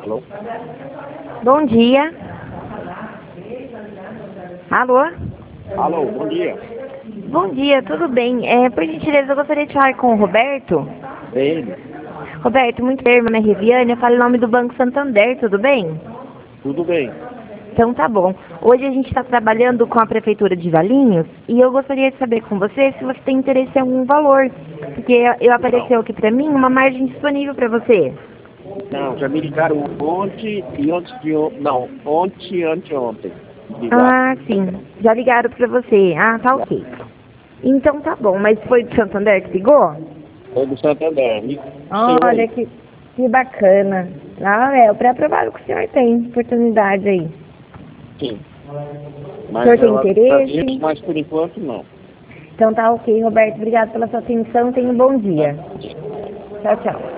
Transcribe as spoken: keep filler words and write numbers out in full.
Alô? Bom dia. Alô? Alô, bom dia. Bom dia, tudo bem? É, por gentileza, eu gostaria de falar com o Roberto. Bem, Roberto, muito bem, meu nome é Riviane, eu falo em nome do Banco Santander, tudo bem? tudo bem. Então tá bom. Hoje a gente está trabalhando com a Prefeitura de Valinhos e eu gostaria de saber com você se você tem interesse em algum valor. Porque eu apareceu aqui pra mim uma margem disponível para você. Não, já me ligaram ontem e antes de ontem. Não, ontem e anteontem. Ligaram. Ah, sim. Já ligaram para você. Ah, tá ok. Então tá bom, mas foi do Santander que ligou? Foi do Santander. Me Olha que, que bacana. Ah, é, o pré-aprovado que o senhor tem, oportunidade aí. Sim. O Mas senhor tem eu interesse? acredito, mas por enquanto não. Então tá ok, Roberto. Obrigado pela sua atenção. Tenha um bom dia. Tchau, tchau.